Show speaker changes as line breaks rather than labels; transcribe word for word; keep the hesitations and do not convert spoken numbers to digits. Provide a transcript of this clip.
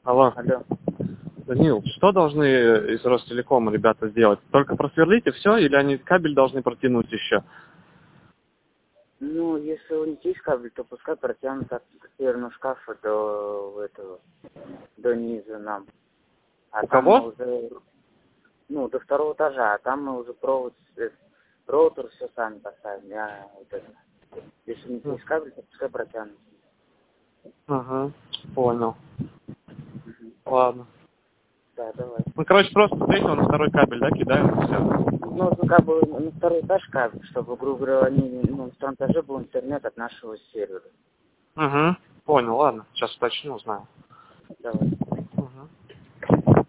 Алло.
Алло.
Данил, что должны из Ростелекома ребята сделать? Только просверлить и все? Или они кабель должны протянуть еще?
Ну, если у них есть кабель, то пускай протянут от северного шкафа до этого, до низа нам. А
У
там
кого?
мы уже, ну, до второго этажа, а там мы уже провод, э, роутер все сами поставим. Я вот это. Если у них есть кабель, то пускай протянут.
Ага, понял.
Угу.
Ладно.
Да, давай.
Ну, короче, просто с третьего на второй кабель, да, кидаем и все.
Ну, ну, как бы на второй этаж кабель, чтобы, грубо говоря, они, ну, на втором этаже был интернет от нашего сервера.
Угу, понял, ладно. Сейчас уточню, узнаю.
Давай.
Угу.